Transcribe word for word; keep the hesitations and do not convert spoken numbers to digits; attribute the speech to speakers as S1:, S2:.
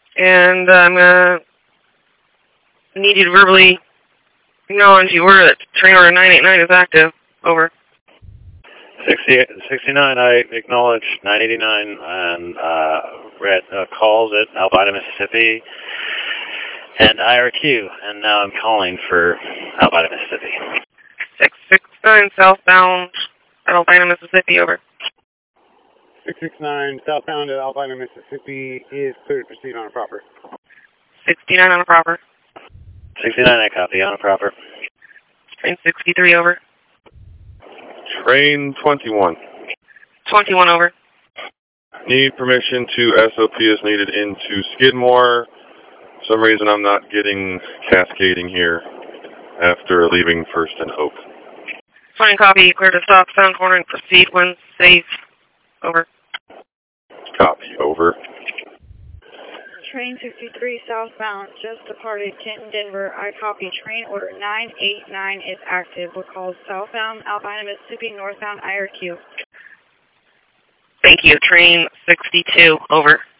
S1: And uh, I'm going to need you to verbally acknowledge you were that train order nine eight nine is active. Over.
S2: sixty, sixty-nine, I acknowledge nine eighty-nine and uh, read uh, calls at Albina, Mississippi and I R Q, and now I'm calling for Albina, Mississippi.
S1: six six nine southbound at Albina, Mississippi. Over.
S3: six six nine southbound at Albina, Mississippi is clear to proceed on a proper.
S1: sixty-nine on a proper.
S2: sixty-nine, I copy on a proper.
S1: Train sixty-three. Over.
S4: Train twenty-one.
S1: twenty-one. Over.
S4: Need permission to S O P as needed into Skidmore. For some reason I'm not getting cascading here after leaving First and Hope.
S1: Fine copy. Clear to stop. Sound corner and proceed when safe. Over.
S4: Copy. Over.
S5: Train sixty-three southbound just departed Kenton, Denver. I copy. Train order nine eight nine is active. We'll call southbound Albina, Mississippi, northbound I R Q.
S1: Thank you. Train sixty-two. Over.